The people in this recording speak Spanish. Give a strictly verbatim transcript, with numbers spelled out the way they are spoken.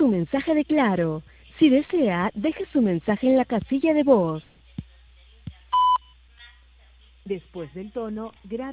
su mensaje de Claro. Si desea, deje su mensaje en la casilla de voz. Después del tono, grave.